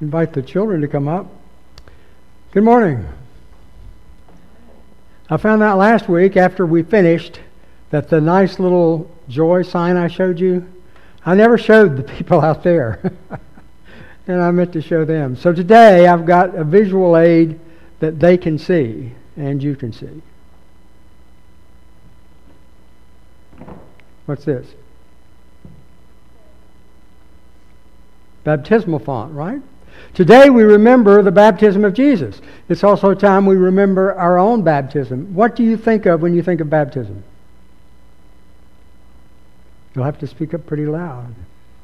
invite the children to come up. Good morning. I found out last week after we finished that the nice little joy sign I showed you, I never showed the people out there. And I meant to show them. So today I've got a visual aid that they can see and you can see. What's this? Baptismal font, right? Today we remember the baptism of Jesus. It's also a time we remember our own baptism. What do you think of when you think of baptism? You'll have to speak up pretty loud.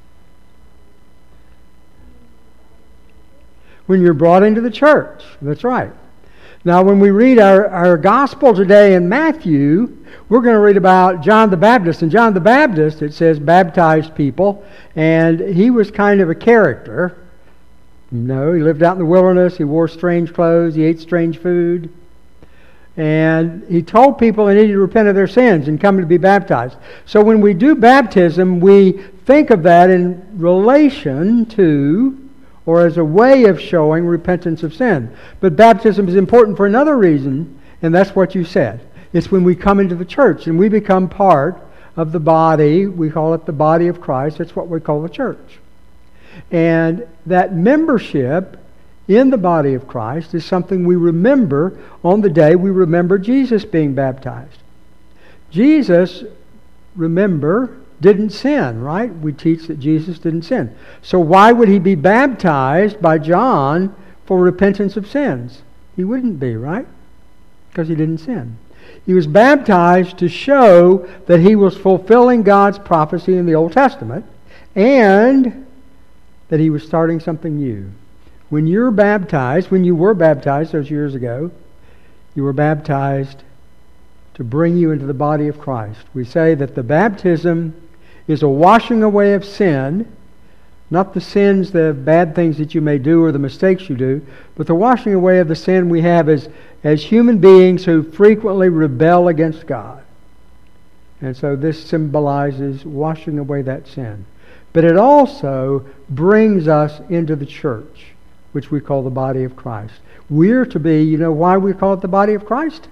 When you're brought into the church. That's right. Now when we read our gospel today in Matthew, we're going to read about John the Baptist. And John the Baptist, it says, baptized people. And he was kind of a character. No, he lived out in the wilderness. He wore strange clothes. He ate strange food. And he told people they needed to repent of their sins and come to be baptized. So when we do baptism, we think of that in relation to, or as a way of showing repentance of sin. But baptism is important for another reason, and that's what you said. It's when we come into the church and we become part of the body. We call it the body of Christ. That's what we call the church. And that membership in the body of Christ is something we remember on the day we remember Jesus being baptized. Jesus, remember, didn't sin, right? We teach that Jesus didn't sin. So why would he be baptized by John for repentance of sins? He wouldn't be, right? Because he didn't sin. He was baptized to show that he was fulfilling God's prophecy in the Old Testament and that he was starting something new. When you're baptized, when you were baptized those years ago, you were baptized to bring you into the body of Christ. We say that the baptism is a washing away of sin, not the sins, the bad things that you may do or the mistakes you do, but the washing away of the sin we have as human beings who frequently rebel against God. And so this symbolizes washing away that sin. But it also brings us into the church, which we call the body of Christ. We're to be, you know why we call it the body of Christ?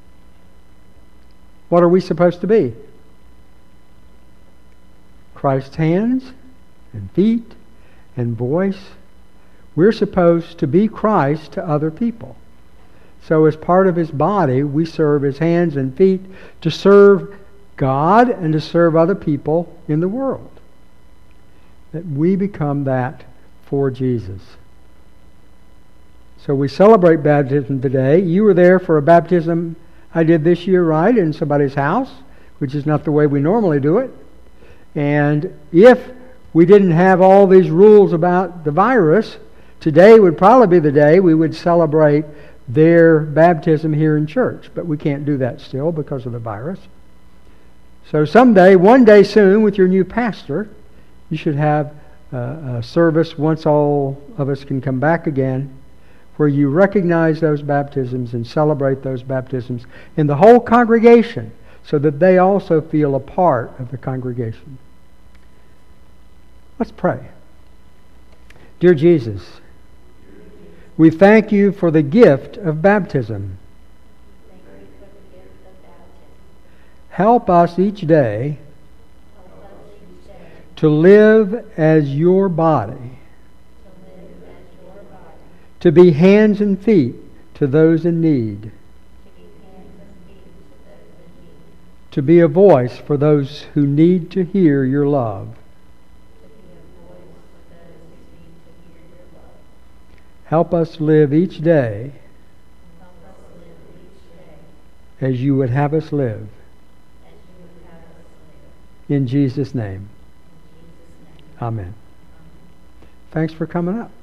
What are we supposed to be? Christ's hands and feet and voice. We're supposed to be Christ to other people. So as part of his body, we serve his hands and feet to serve God and to serve other people in the world. That we become that for Jesus. So we celebrate baptism today. You were there for a baptism I did this year, right, in somebody's house, which is not the way we normally do it. And if we didn't have all these rules about the virus, today would probably be the day we would celebrate their baptism here in church. But we can't do that still because of the virus. So someday, one day soon, with your new pastor, you should have a service once all of us can come back again, where you recognize those baptisms and celebrate those baptisms in the whole congregation so that they also feel a part of the congregation. Let's pray. Dear Jesus, we thank you for the gift of baptism. Help us each day to live as your body, to be hands and feet to those in need, to be a voice for those who need to hear your love. Help us live each day as you would have us live. In Jesus' name. Amen. Thanks for coming up.